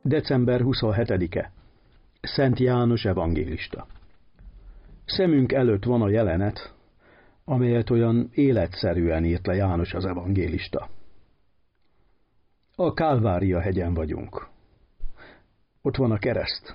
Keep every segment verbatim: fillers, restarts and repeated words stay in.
december huszonhetedike. Szent János evangélista. Szemünk előtt van a jelenet, amelyet olyan életszerűen írt le János az evangélista. A Kálvária hegyen vagyunk. Ott van a kereszt.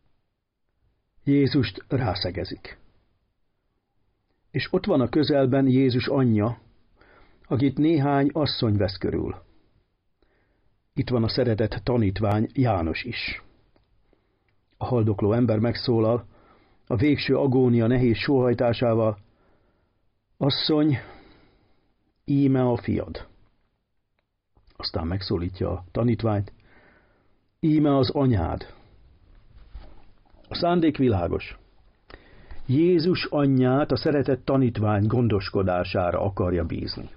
Jézust rászegezik. És ott van a közelben Jézus anyja, akit néhány asszony vesz körül. Itt van a szeretett tanítvány János is. A haldokló ember megszólal, a végső agónia nehéz sóhajtásával: asszony, íme a fiad. Aztán megszólítja a tanítványt: íme az anyád. A szándék világos. Jézus anyját a szeretett tanítvány gondoskodására akarja bízni.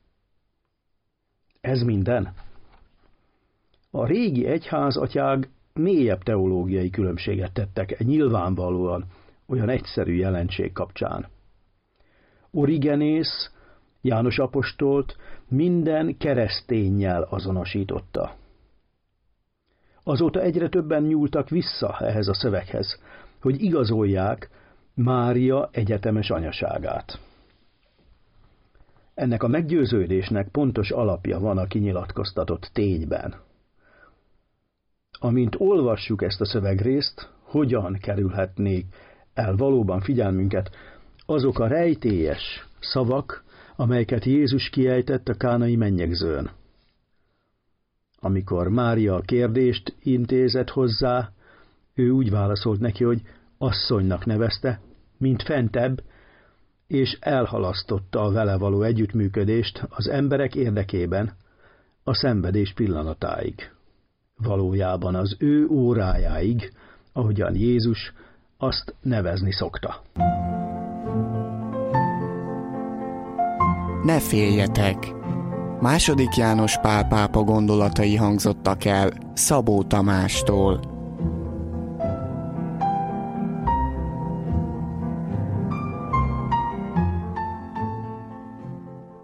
Ez minden? A régi egyházatyák mélyebb teológiai különbséget tettek nyilvánvalóan olyan egyszerű jelenség kapcsán. Origenész János apostolt minden kereszténnyel azonosította. Azóta egyre többen nyúltak vissza ehhez a szöveghez, hogy igazolják Mária egyetemes anyaságát. Ennek a meggyőződésnek pontos alapja van a kinyilatkoztatott tényben. Amint olvassuk ezt a szövegrészt, hogyan kerülhetnék el valóban figyelmünket azok a rejtélyes szavak, amelyeket Jézus kiejtett a kánai mennyegzőn. Amikor Mária a kérdést intézett hozzá, ő úgy válaszolt neki, hogy asszonynak nevezte, mint fentebb, és elhalasztotta a vele való együttműködést az emberek érdekében a szenvedés pillanatáig. Valójában az ő órájáig, ahogyan Jézus azt nevezni szokta. Ne féljetek! Második János Pál pápa gondolatai hangzottak el Szabó Tamástól.